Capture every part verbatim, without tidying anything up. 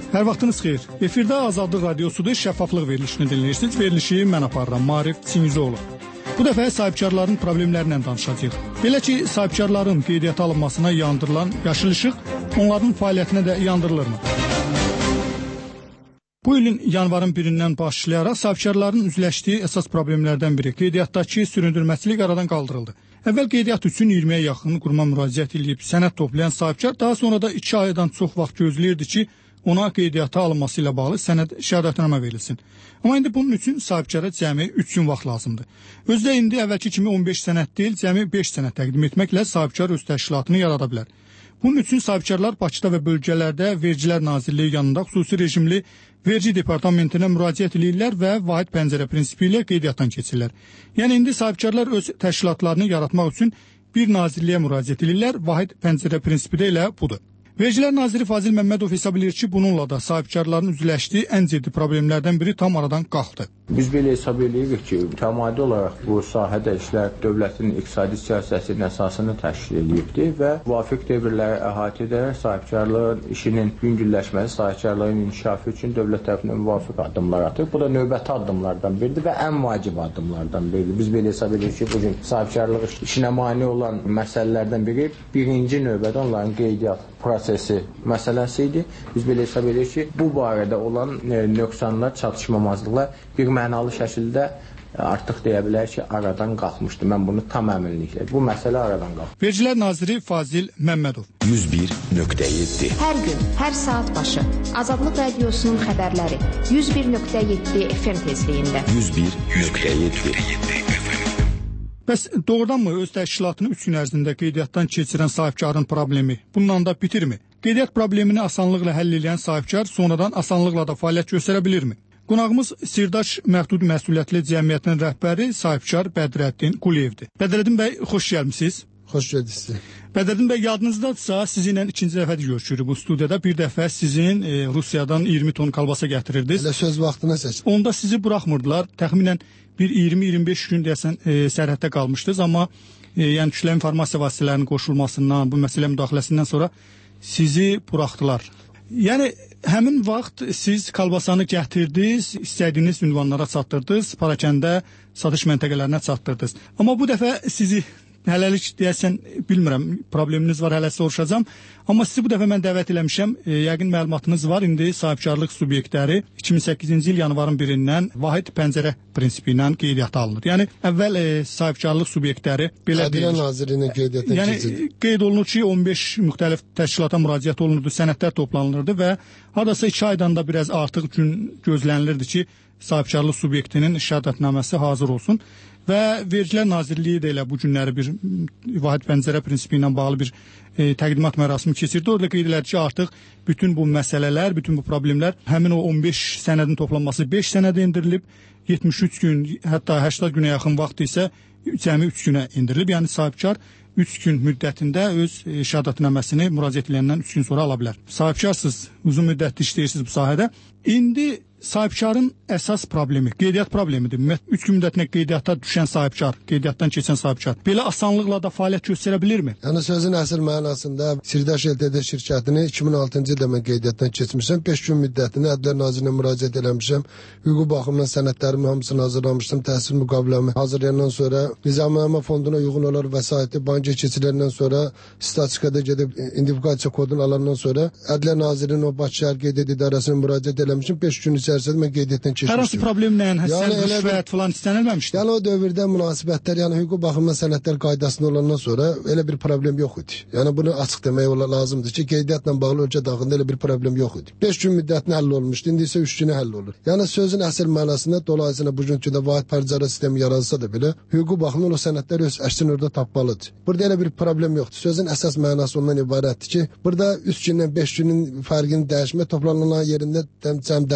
Hər vaxtınız xeyir. Efirdə Azadlıq Radiosudur, şəffaflıq verilişini dinləyirsiniz. Verilişi mən aparıram, Maarif Çingizoğlu. Bu dəfə sahibkarların problemlərindən danışacağıq. Belə ki, sahibkarların qeydiyyata alınmasına yandırılan yaşıl işıq onların fəaliyyətinə də yandırılırmı? Bu ilin yanvarın birindən başlayaraq sahibkarların üzləşdiyi əsas problemlərdən biri qeydiyyatdakı süründürməçilik aradan qaldırıldı. Əvvəl qeydiyyat üçün iyirmiyə yaxın quruma müraciət edib sənəd toplayan sahibkar daha sonra da iki aydan çox vaxt gözləyirdi ki, ona qeydiyyata alınması ilə bağlı sənəd şəhadətnamə verilsin. Amma indi bunun üçün sahibkara cəmi üç gün vaxt lazımdır. Özdə indi əvvəlki kimi on beş sənəd deyil, cəmi beş sənəd təqdim etməklə sahibkar öz təşkilatını yarada bilər. Bunun üçün sahibkarlar Bakıda və bölgələrdə Vergilər Nazirliyi yanında xüsusi rejimli vergi departamentinə müraciət edirlər və vahid pəncərə prinsipi ilə qeydiyyatdan keçirlər. Yəni indi sahibkarlar öz təşkilatlarını yaratmaq üçün bir nazirliyə müraciət edirlər, vahid pəncərə prinsipi də elə budur. Vergilər Naziri Fazil Məmmədov hesab edir ki, bununla da sahibkarların üzləşdiyi ən ciddi problemlərdən biri tam aradan qalxdı. Biz belə hesab edirik ki, təmadi olaraq bu sahədə işlər dövlətin iqtisadi siyasətinin əsasını təşkil edibdir və müvafiq dövrləri əhatə edərək sahibkarlığın işinin yüngülləşməsi, sahibkarlığın inkişafı üçün dövlət tərəfindən müvafiq addımlar atır. Bu da növbəti addımlardan biridir və ən vacib addımlardan biridir. Biz belə hesab edirik ki, bugün sahibkarlıq işinə mane olan məsələlərdən biri birinci növbədə onların qeydiyyat prosesi məsələsi idi. Biz belə hesab edirik ki, bu barədə olan e, nöqsanlar, çatışmamazlıqlar bir mənalı şəkildə artıq deyə bilər ki, aradan qalxmışdı. Mən bunu tam əminliklə. Bu məsələ aradan qalxdı. Vergilər Naziri Fazil Məmmədov. yüz bir nöqtə yeddi. Hər gün, hər saat başı Azadlıq Radiosunun xəbərləri yüz bir nöqtə yeddi F M tezliyində. yüz bir nöqtə yeddi. Bəs doğrudanmı öz təşkilatını üç gün ərzində qeydiyyatdan keçirən sahibkarın problemi bununla da bitirmi? Qeydiyyat problemini asanlıqla həll edən sahibkar sonradan asanlıqla da fəaliyyət göstərə bilirmi? Qonağımız Sirdaş Məhdud Məsuliyyətli Cəmiyyətinin rəhbəri sahibkar Bədrəddin Quliyevdir. Bədrəddin bəy, xoş gəlmisiniz. Xoş gəldiniz. Bədrəddin bəy, yadınızdadırsa sizinlə ikinci dəfədir görüşürük bu studiyada. Bir dəfə sizin e, Rusiyadan iyirmi ton kalbasa gətirirdiniz. Elə söz vaxtına seçin. Onda sizi buraxmırdılar. Təxminən bir iyirmi iyirmi beş gün deyəsən e, sərhəddə qalmışdınız, amma e, yəni kütləvi informasiya vasitələrinin qoşulmasından, bu məsələ müdaxiləsindən sonra sizi buraxdılar. Yəni həmin vaxt siz kalbasanı gətirdiniz, istədiyiniz ünvanlara çatdırdınız, parakəndə satış məntəqələrinə çatdırdınız. Amma bu dəfə sizi hələlik deyəsən bilmirəm, probleminiz var, hələ soruşacağam. Amma sizi bu dəfə mən dəvət eləmişəm. E, yəqin məlumatınız var. İndi sahibkarlıq subyektləri iki min səkkizinci il yanvarın birindən vahid pəncərə prinsipi ilə qeydiyyata alınır. Yəni əvvəl e, sahibkarlıq subyektləri belə Ədliyyə Nazirliyinin qeydiyyatına yəni, keçirdi. Qeyd olunur ki, on beş müxtəlif təşkilata müraciət olunurdu, sənədlər toplanılırdı və hardasa iki aydan da biraz artıq gün gözlənilirdi ki, sahibkarlıq subyektinin şəhadətnaməsi hazır olsun. Və Vergilər Nazirliyi də elə bu günləri bir vahid pəncərə prinsipi ilə bağlı bir e, təqdimat mərasimi keçirdi. Orada qeyd edildi ki, artıq bütün bu məsələlər, bütün bu problemlər, həmin o on beş sənədin toplanması beş sənədə endirilib, yetmiş üç gün, hətta səksən günə yaxın vaxt isə cəmi üç günə endirilib. Yəni sahibkar üç gün müddətində öz e, şəhadətnaməsini müraciət edəndən üç gün sonra ala bilər. Sahibkarsınız, uzun müddətli işləyirsiniz bu sahədə. İndi sahibkarın əsas problemi, qeydiyyat problemidir. üç gün müddətinə qeydiyyata düşən sahibkar, qeydiyyatdan keçən sahibkar belə asanlıqla da fəaliyyət göstərə bilirmi? Yəni sözün əsl mənasında Sirdaş L T D şirkətini iki min altıncı ildə mən qeydiyyatdan keçmişəm. beş gün müddətində Ədliyyə Nazirinə müraciət eləmişəm. Hüquqi baxımdan sənədlərimi hamısını hazırlamışdım. Təhsil müqaviləmi hazırlayandan sonra Nizamnamə fonduna uyğun olaraq vəsaiti banka keçiriləndən sonra statistikada gedib identifikasiya kodunu alandan sonra Ədliyyə Nazirinin o Bakı şəhər qeydiyyat idarəsinə müraciət eləmişəm. beş gün içərisində mən qeydiyyatdan keçmişdim. Hər hansı problemlə, həsən yəni, rüşvət falan istənilməmişdi. Yəni o dövrdə münasibətlər, yəni hüquqi baxımdan sənədlər qaydasında olandan sonra elə bir problem yox idi. Yəni bunu açıq demək lazımdır ki, qeydiyyatla bağlı ölkə daxilində elə bir problem yox idi. beş gün müddətində həll olmuşdu, indi isə üç günə həll olur. Yəni sözün əsl mənasında dolayısıyla bugünkü də vahid pəncərə sistemi yaradılsa da belə hüquqi baxımdan o sənədlər öz əksini orada tapmalıdır. Burada elə bir problem yoxdur. Sözün əsas mənası ondan ibarətdir ki, burada üç gündən beş günün fərqini dəyişmə, toplanan yerində cəm dəyişmir,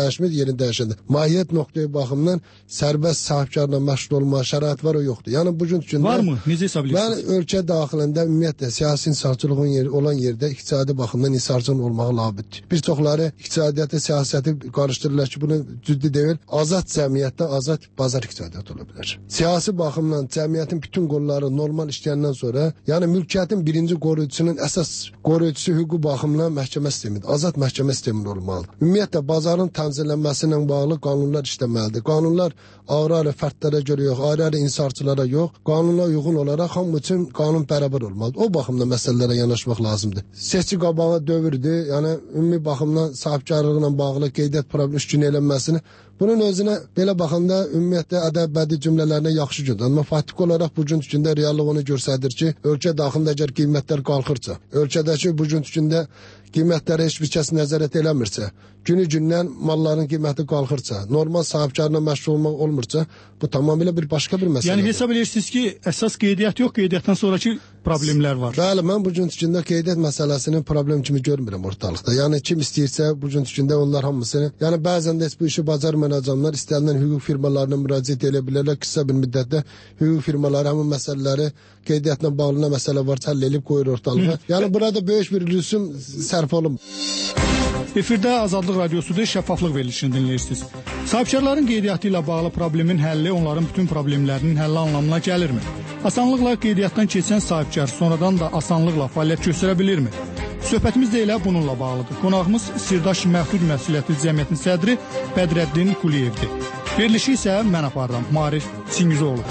yerini dəyişəndə. Mahiyyət nöqteyi baxımından sərbəst sahibkarla məşğul olma şərait var, o yoxdur. Yəni bu gün üçün varmı? Necə hesab edirsiniz? Mən ölkə daxilində ümumiyyətlə siyasi inhisarçılığın yeri olan yerdə iqtisadi baxımdan inhisarçılıq olmağı labüddür. Bir çoxları iqtisadiyyatı, siyasəti qarışdırırlar ki, bunu ciddi deyil. Azad cəmiyyətdə azad bazar iqtisadiyyatı ola bilər. Siyasi baxımdan cəmiyyətin bütün qolları normal işləyəndən sonra, yəni mülkiyyətin birinci qoruyucusunun əsas qoruyucusu hüquqi baxımdan məhkəmə sistemidir. Azad məhkəmə sistemi olmalıdır. Ümumiyyətlə bazarın tənzimlənməsi ilə bağlı qanunlar işləməlidir. Qanunlar ayrı-ayrı fərdlərə görə yox, ayrı-ayrı inhisarçılara yox, qanuna uyğun olaraq hamı üçün qanun bərabər olmalıdır. O baxımdan məsələlərə yanaşmaq lazımdır. Seçki qabağı dövrdür, yəni ümumi baxımdan sahibkarlıqla bağlı qeydiyyat problemi üç gün elənməsini, bunun özünə belə baxanda ümumiyyətlə ədəb-bədii cümlələrinə yaxşı gündür. Amma faktiki olaraq bu gün üçündə reallıq onu göstərir ki, ölkə daxilində əgər qiymətlər qalxırsa, ölkədəki bu gün üçündə qiymətlərə heç bir kəs nəzarət eləmirsə, günü gündən malların qiyməti qalxırsa, normal sahibkarla məşğul olmaq olmursa, bu tamamilə bir başqa bir məsələdir. Yəni hesab edirsiniz ki, əsas qeydiyyat yox, qeydiyyatdan sonraki problemlər var. Bəli, mən bu gün üçündə qeydiyyat məsələsini problem kimi görmürəm ortalıqda. Yəni kim istəyirsə bu gün üçündə onlar hamısını, yəni bəzən də bu işi bacarmayan adamlar istənilən hüquq firmalarına müraciət edə bilərlər. Qısa bir müddətdə hüquq firmaları həmin məsələləri qeydiyyatla bağlı nə məsələ var həll edib qoyur ortalığa. Yəni burada böyük bir rüsum sərf olunmur. Efirdə Azadlıq Radiosudur, şəffaflıq verilişini dinləyirsiniz. Sahibkarların qeydiyyatı ilə bağlı problemin həlli onların bütün problemlərinin həlli anlamına gəlirmi? Asanlıqla qeydiyyatdan keçən sahibkar sonradan da asanlıqla fəaliyyət göstərə bilirmi? Söhbətimiz də elə bununla bağlıdır. Qonağımız Sirdaş Məhdud Məsuliyyətli Cəmiyyətinin sədri Bədrəddin Quliyevdir. Verilişi isə mən aparıram, Marif Singizoğlu.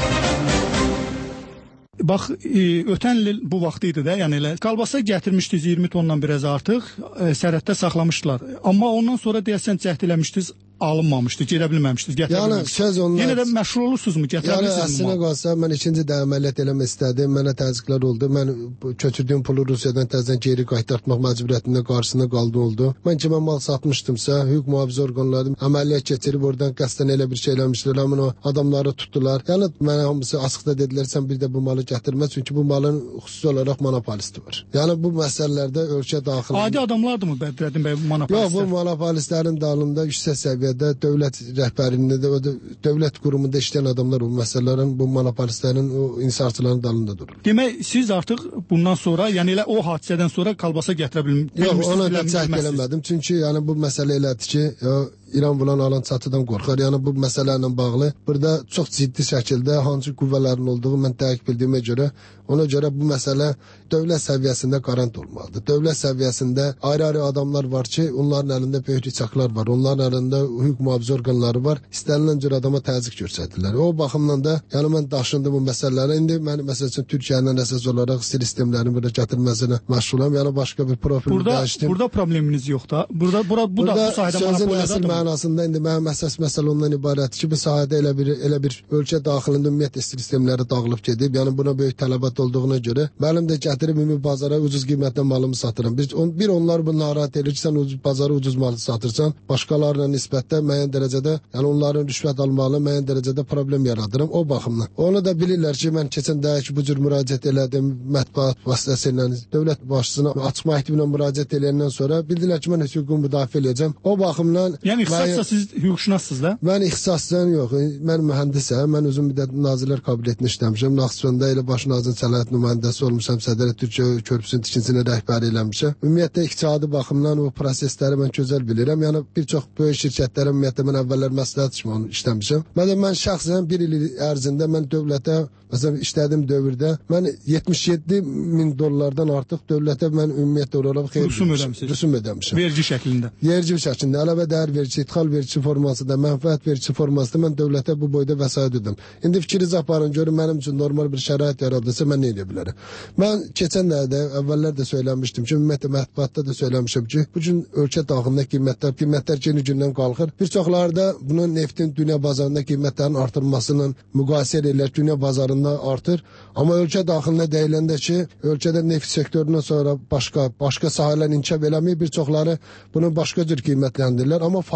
Bax, e, ötən il bu vaxt idi də, yəni elə kalbasa gətirmişdiniz iyirmi tondan biraz artıq, e, sərhəddə saxlamışdılar. Amma ondan sonra deyəsən cəhd eləmişdiniz, alınmamışdı, gedə bilməmişdiniz, gətirə yəni, bilməmişdiniz. Onlar... Yenə də məşğul olursunuzmu, gətirə yəni, bilirsiniz mi? Yəni, əslində qalsa, mən ikinci də əməliyyat eləmək istədim, mənə təzyiqlər oldu. Mən köçürdüyüm pulu Rusiyadan təzdən geri qaytartmaq məcburiyyətində qarşısında qaldı oldu. Mən kimə mal satmışdımsa, hüquq mühafizə orqanları əməliyyat keçirib oradan qəsdən elə bir şey eləmişdilər, amma o adamları tutdular. Yəni, mənə hamısı açıqda dedilər, sən bir də bu malı gətirmə, çünki bu malın xüsusi olaraq monopolisti var. Yəni, bu məsələlərdə ölkə daxilində... Adi adamlardır mı Bədrəddin bəy monopolistlər? Yox, bu monopolistlərin dalında yüksək səviyyədə dövlət rəhbərliyində də, o da dövlət qurumunda işləyən adamlar o məsələlərin, bu monopolistlərin, o insarçıların dalında durur. Demək, siz artıq bundan sonra, yəni elə o hadisədən sonra kalbasa gətirə bilmişsiniz? Yox, ona da cəhd eləmədim. Çünki yəni bu məsələ elədir ki, ya, İran bulan alan çatıdan qorxar. Yəni bu məsələ ilə bağlı burada çox ciddi şəkildə hansı qüvvələrin olduğu mən dəqiq bildiyimə görə, ona görə bu məsələ dövlət səviyyəsində qarant olmalıdır. Dövlət səviyyəsində ayrı-ayrı adamlar var ki, onların əlində böyük rıçaqlar var, onların əlində hüquq mühafizə orqanları var, istənilən cür adama təzyiq göstərirlər. O baxımdan da, yəni mən daşındım bu məsələlərə. İndi mən məsəl üçün Türkiyənin əsas olaraq stil sistemlərinin burada gətirilməsinə məşğulam. Yəni başqa bir profil burada, dəyişdim. Burada probleminiz yox da. Burada, burada, bu burada da bu sayədə monopoliyadadır. Mənasında indi mənim əsas məsələ ondan ibarətdir ki, bu sahədə elə bir elə bir ölkə daxilində ümumiyyətlə stil sistemləri dağılıb gedib. Yəni buna böyük tələbat olduğuna görə mənim də gətirib ümumi bazara ucuz qiymətlə malımı satıram. Bir, on, bir onlar bunu narahat edir ki, sən ucuz bazara ucuz mal satırsan, başqalarına nisbətdə müəyyən dərəcədə, yəni onların rüşvət almalı müəyyən dərəcədə problem yaradıram o baxımdan. Onu da bilirlər ki, mən keçən dəfə ki, bu cür müraciət elədim mətbuat vasitəsilə, dövlət başçısına açıq məktubla müraciət eləyəndən sonra bildilər ki, mən hüququmu müdafiə edəcəm. O baxımdan yəni ixtisasla siz hüquqşünassınız da? Mən ixtisasdan yox, mən mühəndisəm, mən uzun müddət Nazirlər Kabinetində işləmişəm. Naxçıvanda elə baş nazir səlahiyyət nümayəndəsi olmuşam, Sədrə Türkiyə körpüsünün tikintisini rəhbəri eləmişəm. Ümumiyyətlə iqtisadi baxımdan o prosesləri mən gözəl bilirəm. Yəni bir çox böyük şirkətlərə ümumiyyətlə mən əvvəllər məsləhət kimi işləmişəm. Mən mən şəxsən bir il ərzində mən dövlətə, məsələn işlədiyim dövrdə mən yetmiş yeddi min dollardan artıq dövlətə mən ümumiyyətlə olaraq rüsum ödəmişəm. Rüsum ödəmişəm. Vergi şəklində. Vergi şəklində, əlavə dəyər vergisi, idxal vergisi formasında, mənfəət vergisi formasında mən dövlətə bu boyda vəsait ödəm. İndi fikrinizi aparın, görün mənim üçün normal bir şərait yaradılsa mən nə edə bilərəm? Mən keçən dəfə əvvəllər də söyləmişdim ki, ümumiyyətlə mətbuatda da söyləmişəm ki, bu gün ölkə daxilində qiymətlər, qiymətlər günü-gündən qalxır. Bir çoxları da bunun neftin dünya bazarında qiymətlərin artırmasının müqayisə edirlər, dünya bazarında artır. Amma ölkə daxilində deyiləndə ki, ölkədə neft sektorundan sonra başqa başqa sahələr inkişaf eləmir, bir çoxları bunu başqa cür qiymətləndirirlər. Amma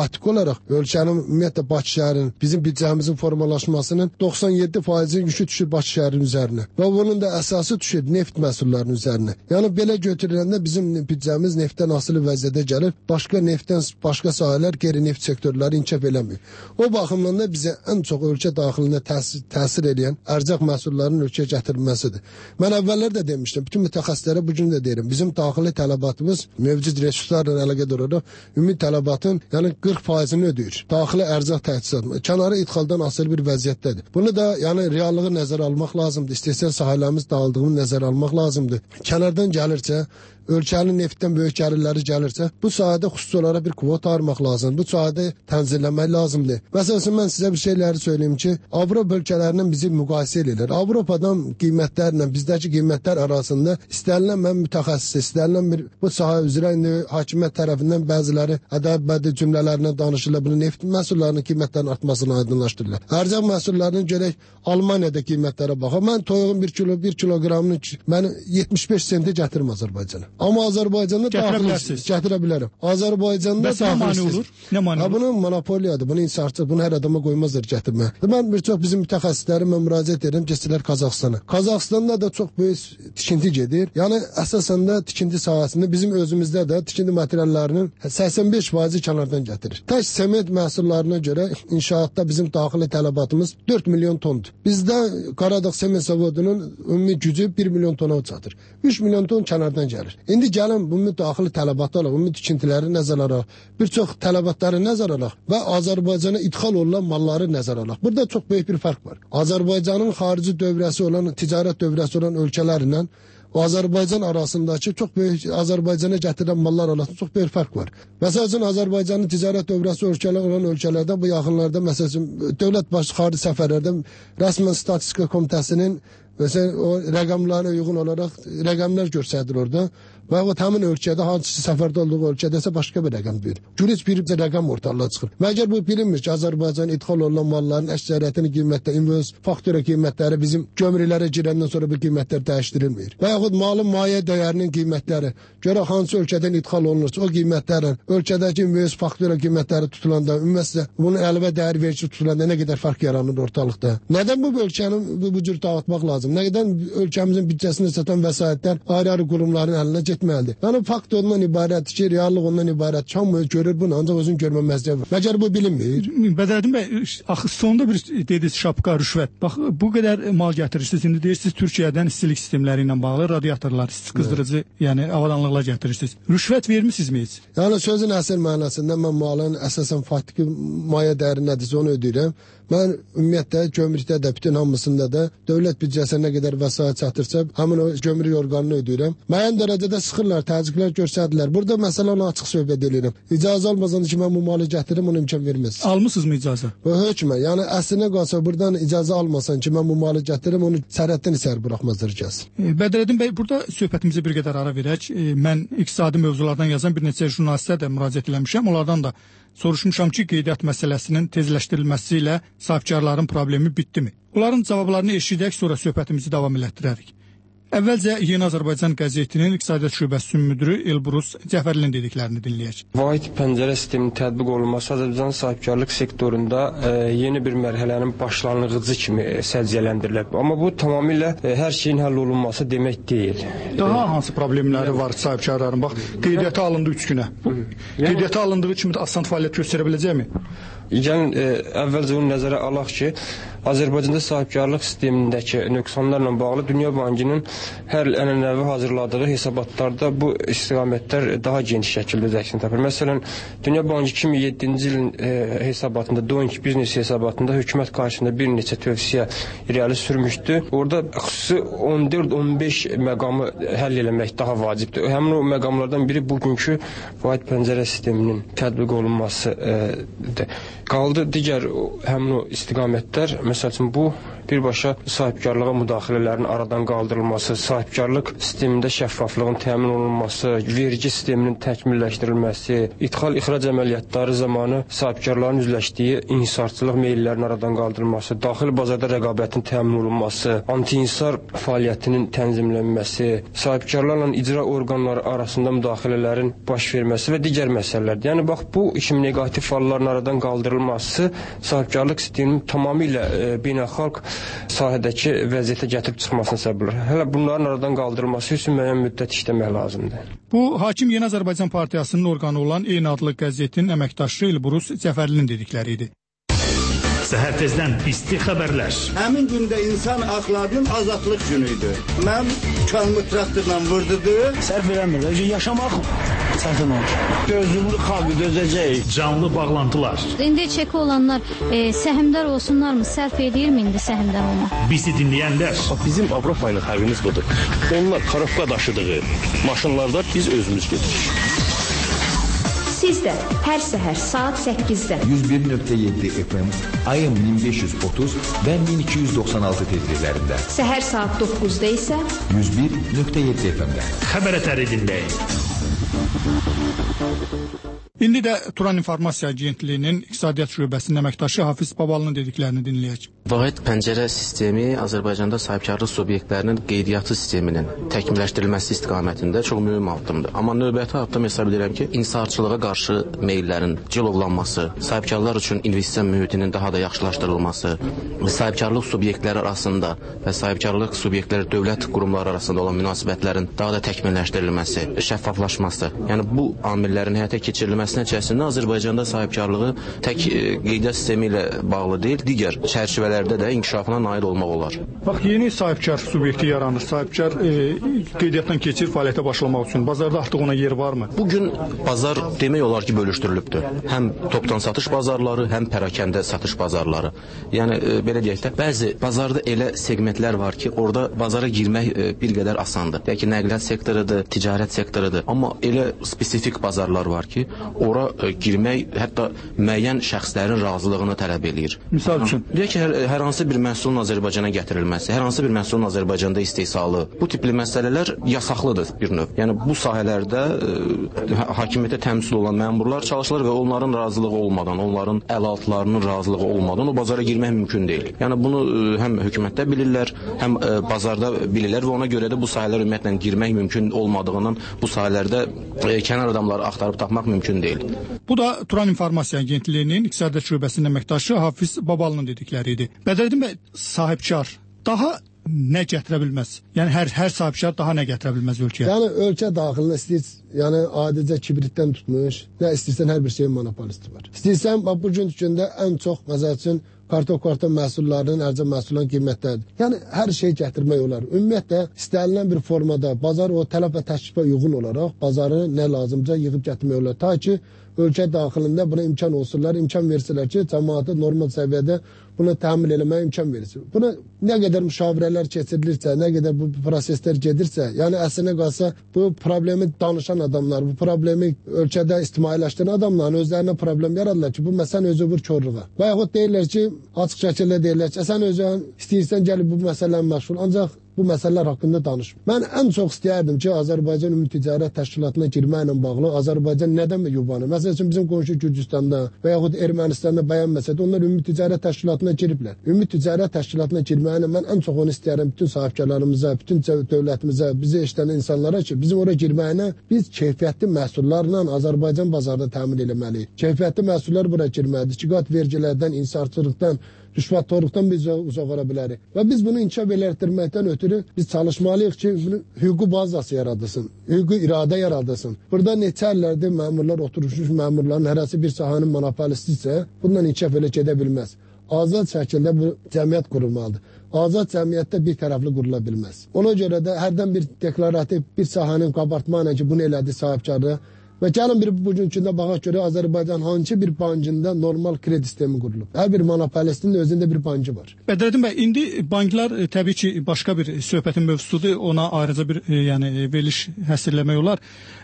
faktiki olaraq ölkənin ümumiyyətlə Bakı şəhərinin bizim büdcəmizin formalaşmasının doxsan yeddi faizi yükü düşür Bakı şəhərinin üzərinə və bunun da əsası düşür neft məhsullarının üzərinə. Yəni belə götürüləndə bizim büdcəmiz neftdən asılı vəziyyətə gəlir. Başqa neftdən başqa sahələr qeyri-neft sektorları inkişaf eləmir. O baxımdan da bizə ən çox ölkə daxilində təsir, təsir edən ərzaq məhsullarının ölkəyə gətirilməsidir. Mən əvvəllər də demişdim, bütün mütəxəssislərə bu gün də deyirəm. Bizim daxili tələbatımız mövcud resurslarla əlaqədar olaraq ümumi tələbatın yəni qırx faizini ödəyir. Daxili ərzaq təchizatı kənarı idxaldan asılı bir vəziyyətdədir. Bunu da yəni reallığı nəzərə almaq lazımdır. İstehsal sahələrimiz dağıldığını nəzərə almaq lazımdır. Kənardan gəlirsə, ölkənin neftdən böyük gəlirləri gəlirsə, bu sahədə xüsusi olaraq bir kvota ayırmaq lazımdır. Bu sahədə tənzimləmək lazımdır. Məsələn, mən sizə bir şeyləri söyləyim ki, Avropa ölkələrindən bizi müqayisə edirlər. Avropadan qiymətlərlə bizdəki qiymətlər arasında istənilən mən mütəxəssis, istənilən bir bu sahə üzrə indi hakimiyyət tərəfindən bəziləri ədəb-bədii cümlələrindən danışırlar. Bunu neft məhsullarının qiymətlərinin artmasını aydınlaşdırırlar. Ərzaq məhsullarının görək Almaniyada qiymətlərə baxaq. Mən toyuğun bir kilo, bir kiloqramını mən yetmiş beş sentə gətirim Azərbaycana. Amma Azərbaycanda daxilsiz gətirə bilərəm. Azərbaycanda daxilsiz. Nə mane olur? Bunun monopoliyadır, bunu insarçı, bunu hər adama qoymazlar gətirmə. Mən bir çox bizim mütəxəssislərimə müraciət edirəm, keçirlər Qazaxıstana. Qazaxıstanda da çox böyük tikinti gedir. Yəni əsasən də tikinti sahəsində bizim özümüzdə də tikinti materiallarının səksən beş faizi kənardan gətirir. Tək sement məhsullarına görə inşaatda bizim daxili tələbatımız dörd milyon tondur. Bizdə Qaradağ sement zavodunun ümumi gücü bir milyon tona çatır. üç milyon ton kənardan gəlir. İndi gəlin bu müdaxili tələbatı alaq, ümumi tikintiləri nəzərə alaq, bir çox tələbatları nəzərə alaq və Azərbaycana idxal olunan malları nəzərə alaq. Burada çox böyük bir fərq var. Azərbaycanın xarici dövrəsi olan, ticarət dövrəsi olan ölkələrlə o Azərbaycan arasındakı çox böyük Azərbaycana gətirilən mallar arasında çox böyük fərq var. Məsələn, Azərbaycanın ticarət dövrəsi ölkələr olan ölkələrdə bu yaxınlarda məsələn dövlət başı xarici səfərlərdə rəsmən statistika komitəsinin mesela o rəqəmlərə uyğun olaraq rəqəmlər göstərilir orada və o həmin ölkədə hansı səfərdə olduğu ölkədəsə başqa bir rəqəm verir. Gürüz bir rəqəm ortalığa çıxır. Məgər bu bilinmir ki, Azərbaycan idxal olunan malların əksəriyyətinin qiymətləri, invoice, faktura qiymətləri bizim gömrüklərə girəndən sonra bu qiymətlər dəyişdirilmir. Və yaxud malın maliyyə dəyərinin qiymətləri, görə hansı ölkədən idxal olunursa, o qiymətlərin ölkədəki invoice, faktura qiymətləri tutulanda, ümumiyyətlə bunun əlVə dəyər verici tutulanda nə qədər fərq yaranır ortalıqda? Nədən bu ölkənin bu, bu cür dağıtmaq lazım? Nədən ölkəmizin büdcəsini satan vəsaitlər ayrı-ayrı qurumların əlinə getməlidir? Yəni fakt ondan ibarətdir ki, reallıq ondan ibarət. Hamı görür bunu, ancaq özün görməməzliyi var. Məgər bu bilinmir? Bədəddin bəy, axı sonda bir dediniz şapka, rüşvət. Bax, bu qədər mal gətirirsiniz. İndi deyirsiniz Türkiyədən istilik sistemləri ilə bağlı radiatorlar, isti qızdırıcı, evet. Yəni avadanlıqlar gətirirsiniz. Rüşvət vermisinizmi heç? Yəni sözün əsl mənasında mən malın əsasən faktiki maya dəyəri nədirsə onu ödəyirəm. Mən ümumiyyətlə gömrükdə də, bütün hamısında da dövlət büdcəsinə nə qədər vəsait çatırsa, həmin o gömrük orqanını ödəyirəm. Müəyyən dərəcədə sıxırlar, təzyiqlər göstərdilər. Burada məsələ onu açıq söhbət edirəm. İcazə almasan ki, mən bu malı gətirim, ona imkan verməz. Almısınızmı icazə? Bu hökmə, yəni əslinə qalsa buradan icazə almasan ki, mən bu malı gətirim, onu sərhəddən içəri buraxmazlar gəlsin. E, Bədrəddin bəy, burada söhbətimizi bir qədər ara verək. E, mən iqtisadi mövzulardan yazan bir neçə jurnalistə də müraciət eləmişəm. Onlardan da soruşmuşam ki, qeydiyyat məsələsinin tezləşdirilməsi ilə sahibkarların problemi bitdimi? Bunların cavablarını eşidək, sonra söhbətimizi davam elətdirərik. Əvvəlcə Yeni Azərbaycan qəzetinin iqtisadiyyat şöbəsinin müdiri Elbrus Cəfərlinin dediklərini dinləyək. Vahid pəncərə sisteminin tətbiq olunması Azərbaycan sahibkarlıq sektorunda e, yeni bir mərhələnin başlanğıcı kimi e, səciyyələndirilir. Amma bu tamamilə e, hər şeyin həll olunması demək deyil. Daha e, hansı problemləri var sahibkarların? Bax, qeydiyyata alındı üç günə. Qeydiyyata alındığı kimi də asan fəaliyyət göstərə biləcəkmi? Gəlin e, əvvəlcə onu nəzərə alaq ki, Azərbaycanda sahibkarlıq sistemindəki nöqsanlarla bağlı Dünya Bankının hər ənənəvi hazırladığı hesabatlarda bu istiqamətlər daha geniş şəkildə əksini tapır. Məsələn, Dünya Bankı iki min yeddinci ilin e, hesabatında, Doing Business hesabatında hökumət qarşısında bir neçə tövsiyə irəli sürmüşdü. Orada xüsusi on dörd on beş məqamı həll eləmək daha vacibdir. Həmin o məqamlardan biri bugünkü vahid pəncərə sisteminin tətbiq olunmasıdır. Qaldı digər həmin o istiqamətlər, məsəl üçün bu birbaşa sahibkarlığa müdaxilələrin aradan qaldırılması, sahibkarlıq sistemində şəffaflığın təmin olunması, vergi sisteminin təkmilləşdirilməsi, ithal-ixrac əməliyyatları zamanı sahibkarların üzləşdiyi inhisarçılıq meyllərinin aradan qaldırılması, daxili bazarda rəqabətin təmin olunması, anti-inhisar fəaliyyətinin tənzimlənməsi, sahibkarlarla icra orqanları arasında müdaxilələrin baş verməsi və digər məsələlərdir. Yəni bax bu kimi neqativ halların aradan qaldırılması sahibkarlıq sisteminin tamamilə e, beynəlxalq sahədəki vəziyyətə gətirib çıxmasına səbəb olur. Hələ bunların aradan qaldırılması üçün müəyyən müddət işləmək lazımdır. Bu, Hakim Yeni Azərbaycan Partiyasının orqanı olan eyni adlı qəzetin əməkdaşı İlbrus Cəfərlinin dedikləri idi. Səhər tezdən isti xəbərlər. Həmin gündə insan haqlarının azadlıq günüydü. Mən çalmı traktorla vurdudu. Sərf eləmir. Yaşamaq sərfən olur. Gözümlü xalqı dözəcək. Canlı bağlantılar. İndi çeki olanlar e, səhmdar olsunlarmı? Sərf edirmi indi səhmdar olmaq? Bizi dinləyənlər. Bizim Avropa ilə fərqimiz budur. Onlar karofka daşıdığı maşınlarda biz özümüz gedirik. Siz də hər səhər saat səkkizdə yüz bir nöqtə yeddi F M, ayın min beş yüz otuz və min iki yüz doxsan altı tezliklərində. Səhər saat doqquzda isə yüz bir nöqtə yeddi F M-də. Xəbər ətəri dinləyin. İndi də Turan İnformasiya Agentliyinin İqtisadiyyat şöbəsinin əməkdaşı Hafiz Babalının dediklərini dinləyək. Vahid pəncərə sistemi Azərbaycanda sahibkarlıq subyektlərinin qeydiyyatı sisteminin təkmilləşdirilməsi istiqamətində çox mühüm addımdır. Amma növbəti addım hesab edirəm ki, inhisarçılığa qarşı meyllərin cilovlanması, sahibkarlar üçün investisiya mühitinin daha da yaxşılaşdırılması, sahibkarlıq subyektləri arasında və sahibkarlıq subyektləri dövlət qurumları arasında olan münasibətlərin daha da təkmilləşdirilməsi, şəffaflaşması, yəni bu amillərin həyata keçirilməsi nəticəsində Azərbaycanda sahibkarlığı tək e, qeydiyyat sistemi ilə bağlı deyil, digər çərçivələrdə də inkişafına nail olmaq olar. Bax, yeni sahibkar subyekti yaranır. Sahibkar e, qeydiyyatdan keçir fəaliyyətə başlamaq üçün. Bazarda artıq ona yer varmı? Bugün bazar demək olar ki, bölüşdürülübdür. Həm topdan satış bazarları, həm pərakəndə satış bazarları. Yəni e, belə deyək də, bəzi bazarda elə segmentlər var ki, orada bazara girmək e, bir qədər asandır. Deyək ki, nəqliyyat sektorudur, ticarət sektorudur. Amma elə spesifik bazarlar var ki, ora e, girmək hətta müəyyən şəxslərin razılığını tələb eləyir. Misal üçün? Deyək ki, hər, hər hansı bir məhsulun Azərbaycana gətirilməsi, hər hansı bir məhsulun Azərbaycanda istehsalı, bu tipli məsələlər yasaqlıdır bir növ. Yəni bu sahələrdə e, hakimiyyətə təmsil olan məmurlar çalışılır və onların razılığı olmadan, onların əlaltılarının razılığı olmadan o bazara girmək mümkün deyil. Yəni bunu e, həm hökumətdə bilirlər, həm e, bazarda bilirlər və ona görə də bu sahələr ümumiyyətlə girmək mümkün olmadığından bu sahələrdə e, kənar adamları axtarıb tapmaq mümkün deyil. Bu da Turan İnformasiya Agentliyinin İqtisadiyyat şöbəsinin əməkdaşı Hafiz Babalının dedikləri idi. Bədrəddin bəy, sahibkar daha nə gətirə bilməz? Yəni hər hər sahibkar daha nə gətirə bilməz ölkəyə? Yəni ölkə daxilində istəyir, yəni adicə kibritdən tutmuş, nə istəyirsən hər bir şeyin monopolisti var. İstəyirsən bax bu gün gündə ən çox məsəl üçün karton karton məhsullarının, ərcə məhsulların qiymətləridir. Yəni hər şey gətirmək olar. Ümumiyyətlə istənilən bir formada bazar o tələb və təklifə uyğun olaraq bazarı nə lazımca yığıb gətirmək olar. Ta ki ölkə daxilində buna imkan olsunlar, imkan versələr ki, cəmaatı normal səviyyədə buna təmin eləməyə imkan verilsin. Buna nə qədər müşavirələr keçirilirsə, nə qədər bu proseslər gedirsə, yəni əslinə qalsa bu problemi danışan adamlar, bu problemi ölkədə ictimailəşdirən adamların özlərinə problem yaradılar ki, bu məsələn özü vur körlüğə. Və yaxud deyirlər ki, açıq şəkildə deyirlər ki, sən özün istəyirsən gəlib bu məsələlə məşğul, ancaq bu məsələlər haqqında danışmır. Mən ən çox istəyərdim ki, Azərbaycan Ümumi Ticarət Təşkilatına girməklə bağlı Azərbaycan nədən və yubanır? Məsəl üçün bizim qonşu Gürcüstanda və yaxud Ermənistanda bəyənməsə də onlar Ümumi Ticarət Təşkilatına giriblər. Ümumi Ticarət Təşkilatına girməklə mən ən çox onu istəyərəm bütün sahibkarlarımıza, bütün dövlətimizə, bizi eşidən insanlara ki, bizim ora girməyinə biz keyfiyyətli məhsullarla Azərbaycan bazarında təmin etməliyik. Keyfiyyətli məhsullar bura girməlidir. İqat vergilərdən, inhisarçılıqdan, rüşvətxorluqdan biz uzaq ola bilərik. Və biz bunu inkişaf elətdirməkdən ötürü biz çalışmalıyıq ki, hüquqi bazası yaradılsın, hüquqi iradə yaradılsın. Burada neçə illərdir məmurlar, oturmuş məmurların hərəsi bir sahənin monopolistisə, bundan inkişaf elə gedə bilməz. Azad şəkildə bu cəmiyyət qurulmalıdır. Azad cəmiyyətdə bir tərəfli qurula bilməz. Ona görə də hərdən bir deklarativ bir sahənin qabartmayla ki, bunu elədi sahibkarlığı. Və gəlin bir bugünkündə baxaq görə Azərbaycan hansı bir bankında normal kredi sistemi qurulub. Hər bir monopolistin özündə bir bankı var. Bədrəddin bəy, indi banklar e, təbii ki, başqa bir söhbətin mövzusudur. Ona ayrıca bir e, yəni veriliş həsr eləmək olar.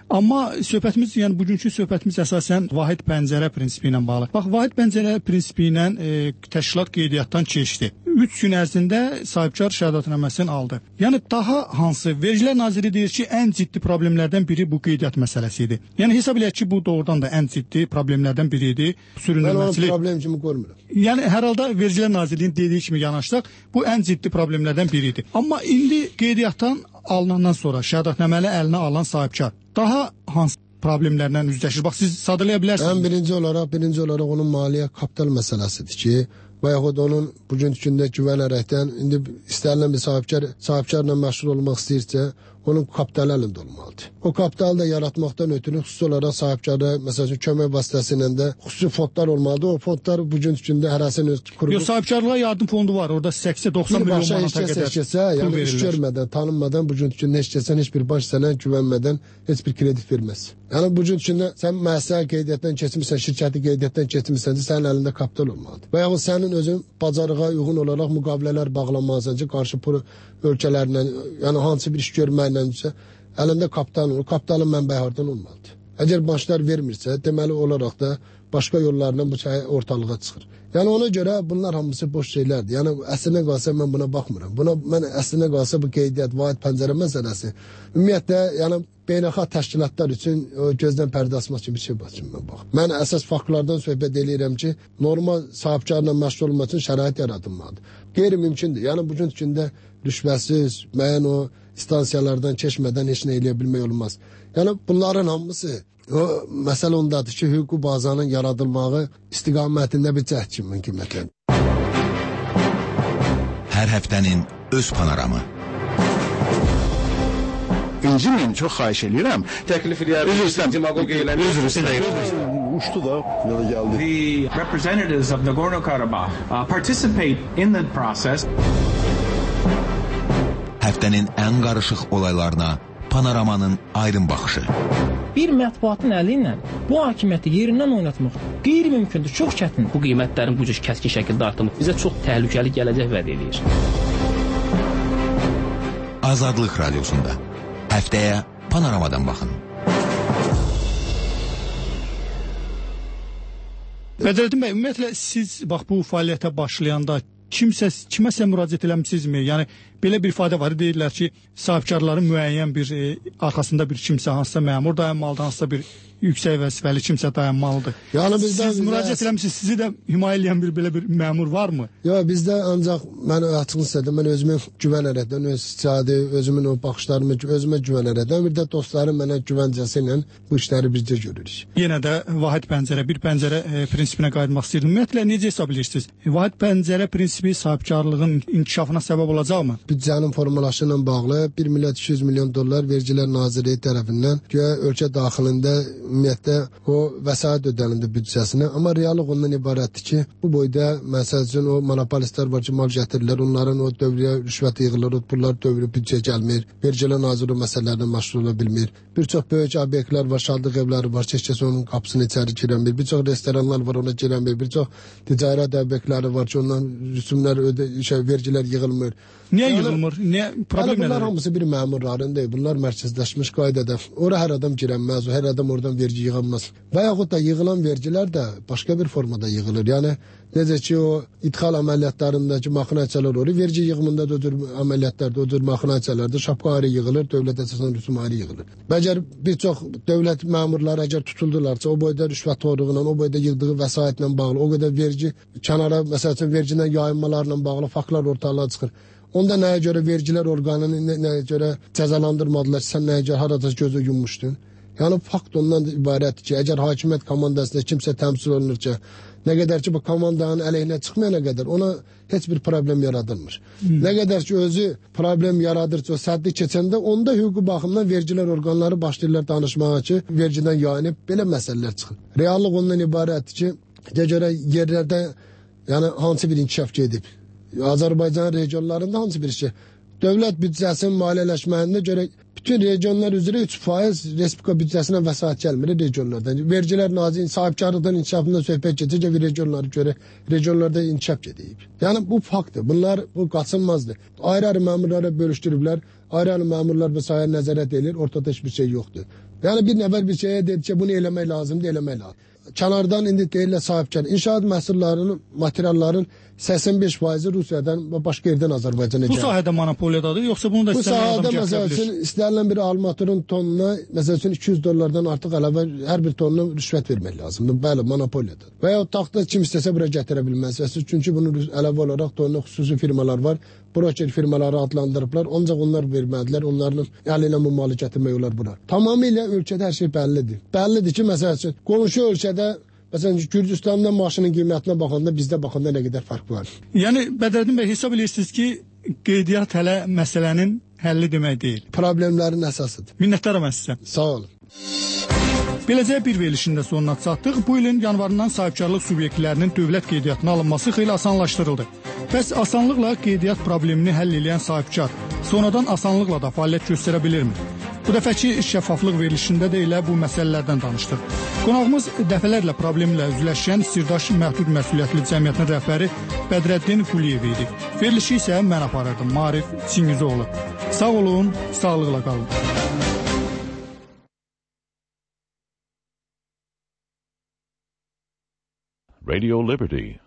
Amma söhbətimiz, yəni bugünkü söhbətimiz əsasən vahid pəncərə prinsipi ilə bağlı. Bax, vahid pəncərə prinsipi ilə e, təşkilat qeydiyyatdan keçdi. üç gün ərzində sahibkar şəhadətnaməsini aldı. Yəni daha hansı Vergilər Naziri deyir ki, ən ciddi problemlərdən biri bu qeydiyyat məsələsi idi. Yəni hesab eləyək ki, bu doğrudan da ən ciddi problemlərdən biri idi. Sürünülməçilik. Mən o problem kimi görmürəm. Yəni hər halda Vergilər Nazirliyinin dediyi kimi yanaşsaq, bu ən ciddi problemlərdən biri idi. Amma indi qeydiyyatdan alınandan sonra şəhadətnaməli əlinə alan sahibkar daha hansı problemlərlə üzləşir? Bax, siz sadalaya bilərsiniz. Ən birinci olaraq, birinci olaraq onun maliyyə kapital məsələsidir ki, və yaxud onun bugün gündə güvənərəkdən, indi istənilən bir sahibkar, sahibkarla məşğul olmaq istəyirsə, onun kapitalı əlində olmalıdır. O kapitalı da yaratmaqdan ötürü xüsusi olaraq sahibkarda, məsələn, kömək vasitəsilə də xüsusi fondlar olmalıdır. O fondlar bugün gündə hərəsin öz kurumu. Yox, sahibkarlığa yardım fondu var. Orada səksən doxsan milyon manata qədər keçsə, yəni iş görmədən, tanınmadan bugün gündə heç kəsən heç bir baş sənə güvənmədən heç bir kredit verməz. Yəni bugün gündə sən müəssisə qeydiyyatdan keçmirsən, şirkəti qeydiyyatdan keçmirsən, sənin əlində kapital olmalıdır. Və yaxud sənin özün bacarığa uyğun olaraq müqavilələr bağlanmalısan ki, qarşı ölkələrlə, yəni hansı bir iş görməklə əlində kapital olur. Kapitalın mənbəyi hardan olmalıdır? Əgər başlar vermirsə, deməli olaraq da başqa yollarla bu şey ortalığa çıxır. Yəni ona görə bunlar hamısı boş şeylərdir. Yəni əslinə qalsa mən buna baxmıram. Buna mən əslinə qalsa bu qeydiyyat, vahid pəncərə məsələsi ümumiyyətlə, yəni beynəlxalq təşkilatlar üçün gözdən pərdə asmaq kimi bir şey baxım mən bax. Mən əsas faktlardan söhbət eləyirəm ki, normal sahibkarla məşğul olmaq üçün şərait yaradılmalıdır. Qeyri-mümkündür. Yəni bugün gündə rüşvətsiz, müəyyən o stansiyalardan keçmədən heç nə eləyə bilmək olmaz. Yəni bunların hamısı o məsələ ondadır ki, hüquqi bazanın yaradılmağı istiqamətində bir cəhd kimi qiymətləndir. Hər həftənin öz panoramı. İncimin, çox xahiş edirəm. Təklif edirəm. Üzr istəyirəm. Demagogiya eləmək. Üzr istəyirəm. Uçdu da, yola gəldi. The representatives of Nagorno-Karabakh uh, participate in the process. Həftənin ən qarışıq olaylarına panoramanın ayrım baxışı. Bir mətbuatın əli ilə bu hakimiyyəti yerindən oynatmaq qeyri-mümkündür, çox çətin. Bu qiymətlərin bu cür kəskin şəkildə artımı bizə çox təhlükəli gələcək vəd edir. Azadlıq Radiosunda həftəyə panoramadan baxın. Bədrəddin bəy, ümumiyyətlə siz bax bu fəaliyyətə başlayanda kimsə, kiməsə müraciət eləmişsinizmi? Yəni belə bir ifadə var, deyirlər ki, sahibkarların müəyyən bir e, arxasında bir kimsə, hansısa məmur dayanmalıdır, hansısa bir yüksək vəzifəli kimsə dayanmalıdır. Yəni bizdə siz müraciət eləmişsiniz, sizi də himayə edən bir belə bir məmur varmı? Yox, bizdə ancaq mən açıq istədim, mən özümü güvənərəkdən, öz istiadə, özümün o baxışlarımı özümə güvənərəkdən, bir də dostlarım mənə güvəncəsi ilə bu işləri bizdə görürük. Yenə də vahid pəncərə, bir pəncərə e, prinsipinə qayıtmaq istəyirdim. Ümumiyyətlə necə hesab edirsiniz? Vahid pəncərə prinsipi sahibkarlığın inkişafına səbəb olacaqmı? Büdcənin formalaşığı ilə bağlı bir milyard iki yüz milyon dollar Vergilər Nazirliyi tərəfindən güya ölkə daxilində ümumiyyətlə o vəsait ödənildi büdcəsinə. Amma reallıq ondan ibarətdir ki, bu boyda məsəl üçün o monopolistlər var ki, mal gətirirlər, onların o dövrəyə rüşvət yığılır, o pullar dövrə büdcəyə gəlmir, Vergilər Nazirliyi məsələlərlə məşğul ola bilmir. Bir çox böyük obyektlər var, şadlıq evləri var, heç kəs onun qapısını içəri girəmir. Bir çox restoranlar var, ona girəmir. Bir çox ticarət obyektləri var ki, ondan rüsumlar, ödə, şey, vergilər yığılmır. Niyə yəni, yığılmır? Niyə problem yəni, bunlar nədir? hamısı bir məmurların deyil. Bunlar mərkəzləşmiş qaydada. Ora hər adam girənməz, hər adam oradan vergi yığılmaz. Və yaxud da yığılan vergilər də başqa bir formada yığılır. Yəni necə ki o idxal əməliyyatlarındakı maxinasiyalar olur, vergi yığımında da ödür əməliyyatlarda, ödür maxinasiyalarda şapka ayrı yığılır, dövlət əsasən rüsum ayrı yığılır. Əgər bir çox dövlət məmurları əgər tutuldularsa, o boyda rüşvətxorluğu ilə, o boyda yığdığı vəsaitlə bağlı, o qədər vergi kənara, məsəl üçün vergidən yayınmalarla bağlı faktlar ortalığa çıxır. Onda nəyə görə vergilər orqanını nə, nəyə görə cəzalandırmadılar, sən nəyə görə harada gözü yummuşdun? Yəni fakt ondan ibarətdir ki, əgər hakimiyyət komandasında kimsə təmsil olunursa, nə qədər ki bu komandanın əleyhinə çıxmayana qədər ona heç bir problem yaradılmır. Hmm. Nə qədər ki özü problem yaradırsa, o səddi keçəndə onda hüquqi baxımdan vergilər orqanları başlayırlar danışmağa ki, vergidən yayınıb belə məsələlər çıxır. Reallıq ondan ibarətdir ki, nə görə yerlərdə yəni hansı bir inkişaf gedib? Azərbaycan regionlarında hansı bir şey? Dövlət büdcəsinin maliyyələşməyində görə bütün regionlar üzrə üç faiz respublika büdcəsinə vəsait gəlmir regionlardan. Vergilər Nazirliyi sahibkarlıqdan inkişafında söhbət keçəcək regionlara görə regionlarda inkişaf gedib. Yəni bu faktdır. Bunlar bu qaçınmazdır. Ayrı-ayrı məmurlara bölüşdürüblər. Ayrı-ayrı məmurlar bu sahəyə nəzarət edir. Ortada heç bir şey yoxdur. Yəni bir nəfər bir şeyə dedi ki, bunu eləmək lazımdır, eləmək lazımdır. Kənardan indi deyirlər sahibkar. İnşaat məhsullarının, materialların səksən beş faizi Rusiyadan və başqa yerdən Azərbaycana gəlir. Bu sahədə monopoliyadadır, yoxsa bunu da istənilən adam gətirə bilir? Bu sahədə məsəl üçün istənilən bir armatürün tonuna məsəl üçün iki yüz dollardan artıq əlavə hər bir tonuna rüşvət vermək lazımdır. Bəli, monopoliyadır. Və ya taxta kim istəsə bura gətirə bilməz. Çünki bunun əlavə olaraq tonuna xüsusi firmalar var. Broker firmaları adlandırıblar. Ancaq onlar vermədilər. Onların əli ilə bu malı gətirmək olar bura. Tamamilə ölkədə hər şey bəllidir. Bəllidir ki, məsəl üçün qonşu ölkədə məsələn Gürcüstanda maşının qiymətinə baxanda bizdə baxanda nə qədər fərq var. Yəni Bədrəddin bəy hesab edirsiniz ki, qeydiyyat hələ məsələnin həlli demək deyil. Problemlərin əsasıdır. Minnətdaram sizə. Sağ olun. Beləcə bir verilişin də sonuna çatdıq. Bu ilin yanvarından sahibkarlıq subyektlərinin dövlət qeydiyyatına alınması xeyli asanlaşdırıldı. Bəs asanlıqla qeydiyyat problemini həll edən sahibkar sonradan asanlıqla da fəaliyyət göstərə bilirmi? Bu dəfəki şəffaflıq verilişində də elə bu məsələlərdən danışdıq. Qonağımız dəfələrlə problemlə üzləşən Sirdaş Məhdud Məsuliyyətli Cəmiyyətinin rəhbəri Bədrəddin Quliyev idi. Verilişi isə mən aparırdım, Maarif Çingizoğlu. Sağ olun, sağlıqla qalın. Radio Liberty,